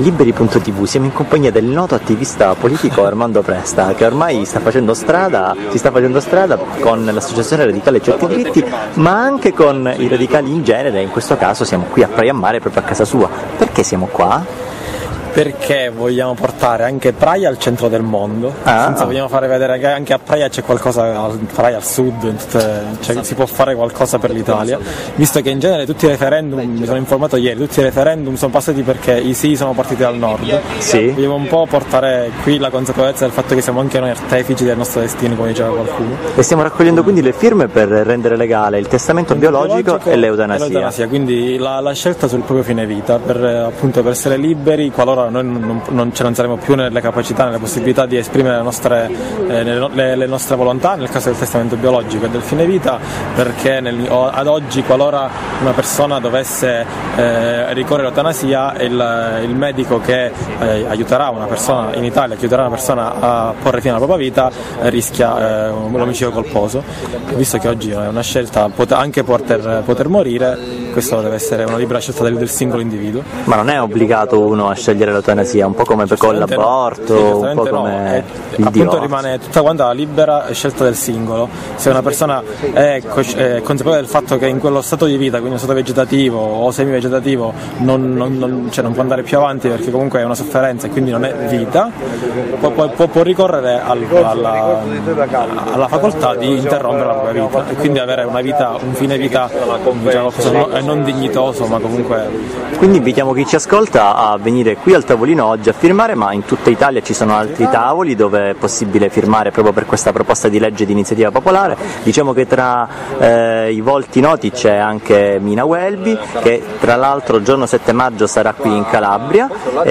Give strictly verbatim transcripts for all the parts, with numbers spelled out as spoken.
Liberi punto tivù, siamo in compagnia del noto attivista politico Armando Presta, che ormai sta facendo strada, si sta facendo strada con l'associazione Radicale Certi Diritti, ma anche con i radicali in genere. In questo caso siamo qui a Praia a Mare, proprio a casa sua. Perché siamo qua? Perché vogliamo portare anche Praia al centro del mondo, ah. senza vogliamo fare vedere che anche a Praia c'è qualcosa, a Praia al sud, in tutte, cioè si può fare qualcosa per l'Italia, visto che in genere tutti i referendum, mi sono informato ieri, tutti i referendum sono passati perché i sì sono partiti dal nord. Sì. Vogliamo un po' portare qui la consapevolezza del fatto che siamo anche noi artefici del nostro destino, come diceva qualcuno. E stiamo raccogliendo quindi le firme per rendere legale il testamento biologico, biologico e l'eutanasia. E l'eutanasia, quindi la, la scelta sul proprio fine vita, per appunto per essere liberi qualora noi non, non ce ne saremo più nelle capacità, nelle possibilità di esprimere le nostre, eh, le, le nostre volontà nel caso del testamento biologico e del fine vita, perché nel, ad oggi qualora una persona dovesse eh, ricorrere all'eutanasia, il, il medico che eh, aiuterà una persona in Italia, che aiuterà una persona a porre fine alla propria vita, eh, rischia eh, l'omicidio colposo. Visto che oggi è una scelta pot- anche poter, poter morire, questo deve essere una libera scelta del, del singolo individuo. Ma non è obbligato uno a scegliere l'eutanasia, un po' come con l'aborto, no. sì, un po' come no. è, il appunto divorzio. Rimane tutta quanta la libera scelta del singolo. Se una persona è, cos- è consapevole del fatto che in quello stato di vita, quindi uno stato vegetativo o semivegetativo, non, non, non, cioè non può andare più avanti perché comunque è una sofferenza e quindi non è vita, può, può, può ricorrere al, alla, alla facoltà di interrompere la propria vita e quindi avere una vita, un fine vita, diciamo, non dignitoso, ma comunque. Quindi invitiamo chi ci ascolta a venire qui al tavolino oggi a firmare, ma in tutta Italia ci sono altri tavoli dove è possibile firmare proprio per questa proposta di legge di iniziativa popolare. Diciamo che tra eh, i volti noti c'è anche Mina Welby, che tra l'altro il giorno sette maggio sarà qui in Calabria,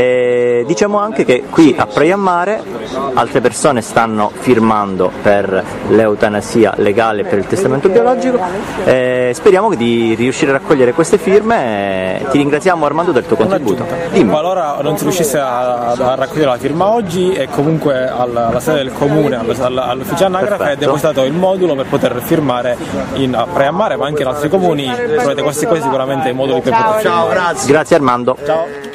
e diciamo anche che qui a Praia a Mare altre persone stanno firmando per l'eutanasia legale, per il testamento biologico, e speriamo di riuscire a raccogliere queste firme. Ti ringraziamo Armando del tuo contributo. Dimmi. Qualora non si riuscisse a, a raccogliere la firma oggi, e comunque alla, alla sede del comune, all'ufficio anagrafe è depositato il modulo per poter firmare in, a Praia a Mare, ma anche in altri comuni. Trovate questi qua sicuramente i moduli per poter firmare. Ciao, grazie. Grazie Armando. Ciao.